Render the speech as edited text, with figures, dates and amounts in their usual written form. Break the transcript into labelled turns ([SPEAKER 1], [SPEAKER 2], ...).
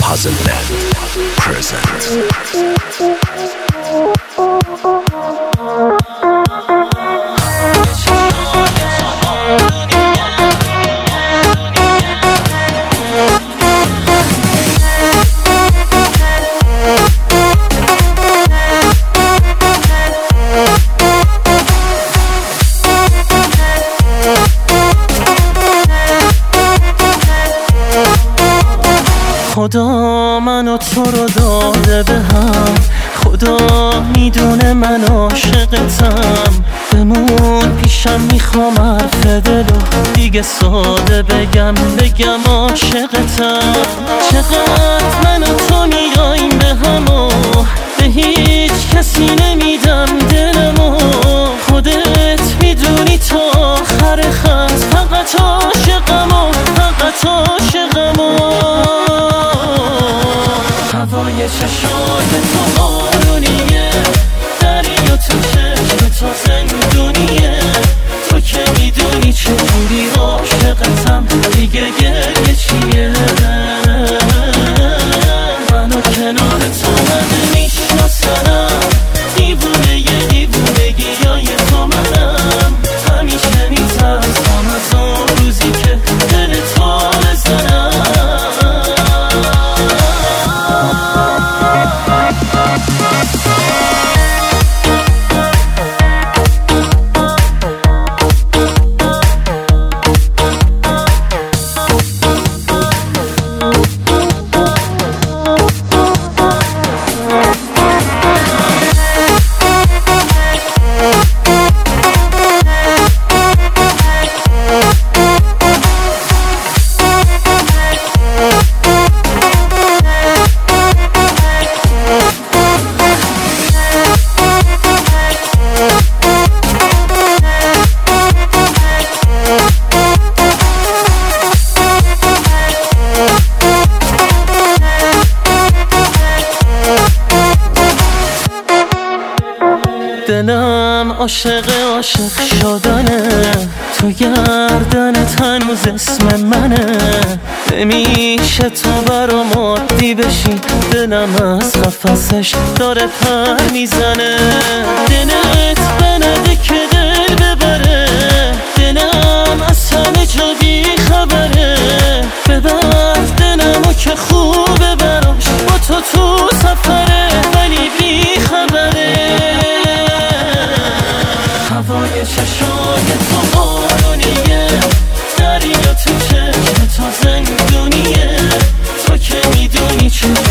[SPEAKER 1] Puzzleland present.
[SPEAKER 2] خدا من و تو رو داده به هم، خدا میدونه من عاشقتم. بمون پیشم میخوام حرف دلو دیگه ساده بگم عاشقتم. چقدر من و تو میاییم به هم و به هیچ کسی نمیدم دلمو. خودت میدونی تا آخر خط فقط عاشقم و فقط عاشقم. هوای چشای تو بارونیه، دریا تو چشم تو زندونیه. تو که میدونی چجوری عاشقتم، دیگه گریه چیه؟ منو کنار تو من میشناسنم، دیوونگی های تو منم. همیشه میترسم از اون روزی که دل تو بزنم. دلم عاشق شدنه، تو گردنت هنوز اسم منه. نمیشه تو برام عادی بشی، دلم از قفسش داره پر میزنه. دلت بنده که دل ببره، دلم از همه جا بی خبره. ببر دلمو که خوبه براش، با تو سفره ولی بی خبره. هوای چشای تو بارونیه، دریا تو چشم تو زندونیه. تو که میدونی چه